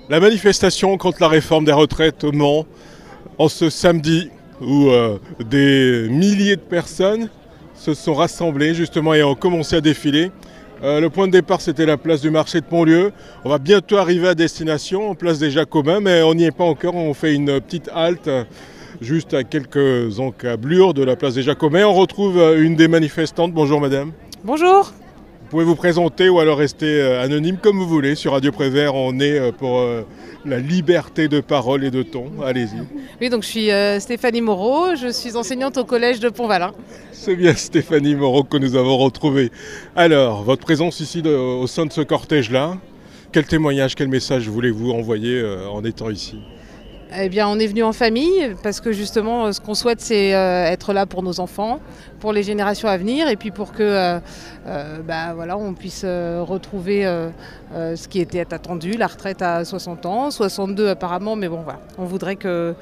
La manifestation contre la réforme des retraites au Mans, en ce samedi où des milliers de personnes se sont rassemblées justement et ont commencé à défiler. Le point de départ, c'était la place du marché de Pontlieu. On va bientôt arriver à destination, en place des Jacobins, mais on n'y est pas encore. On fait une petite halte juste à quelques encablures de la place des Jacobins. On retrouve une des manifestantes. Bonjour madame. Bonjour. Vous pouvez vous présenter ou alors rester anonyme comme vous voulez. Sur Radio Prévert, on est pour la liberté de parole et de ton. Allez-y. Oui, donc je suis Stéphanie Moreau, je suis enseignante au collège de Pont-Valin. C'est bien Stéphanie Moreau que nous avons retrouvée. Alors, votre présence ici au sein de ce cortège-là, quel témoignage, quel message voulez-vous envoyer en étant ici ? Eh bien, on est venu en famille parce que justement, ce qu'on souhaite, c'est être là pour nos enfants, pour les générations à venir, et puis pour que, voilà, on puisse retrouver ce qui était attendu, la retraite à 60 ans, 62 apparemment, mais bon, voilà, on voudrait que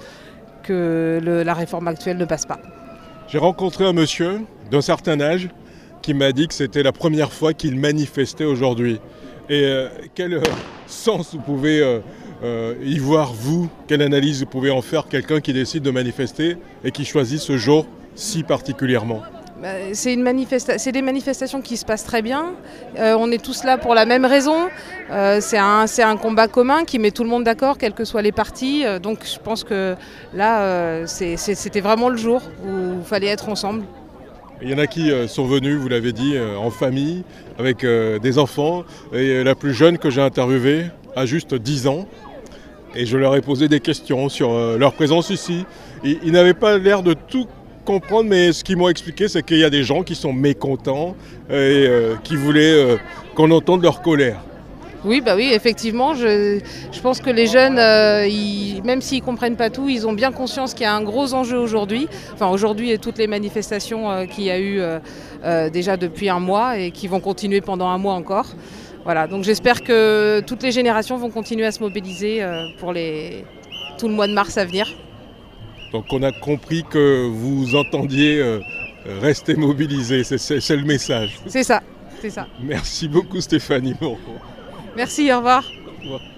la réforme actuelle ne passe pas. J'ai rencontré un monsieur d'un certain âge qui m'a dit que c'était la première fois qu'il manifestait aujourd'hui. Et quel sens vous pouvez y voir, vous, quelle analyse vous pouvez en faire quelqu'un qui décide de manifester et qui choisit ce jour si particulièrement ? C'est des manifestations qui se passent très bien. On est tous là pour la même raison. C'est un combat commun qui met tout le monde d'accord, quels que soient les partis. Donc je pense que là, c'était vraiment le jour où il fallait être ensemble. Il y en a qui sont venus, vous l'avez dit, en famille, avec des enfants. Et la plus jeune que j'ai interviewée a juste 10 ans. Et je leur ai posé des questions sur leur présence ici. Ils n'avaient pas l'air de tout comprendre, mais ce qu'ils m'ont expliqué, c'est qu'il y a des gens qui sont mécontents et qui voulaient qu'on entende leur colère. Oui, effectivement, je pense que les jeunes, même s'ils ne comprennent pas tout, ils ont bien conscience qu'il y a un gros enjeu aujourd'hui. Enfin, aujourd'hui et toutes les manifestations qu'il y a eu déjà depuis un mois et qui vont continuer pendant un mois encore. Voilà, donc j'espère que toutes les générations vont continuer à se mobiliser pour tout le mois de mars à venir. Donc on a compris que vous entendiez rester mobilisés, c'est le message. C'est ça, c'est ça. Merci beaucoup Stéphanie Moreau. Merci, au revoir. Au revoir.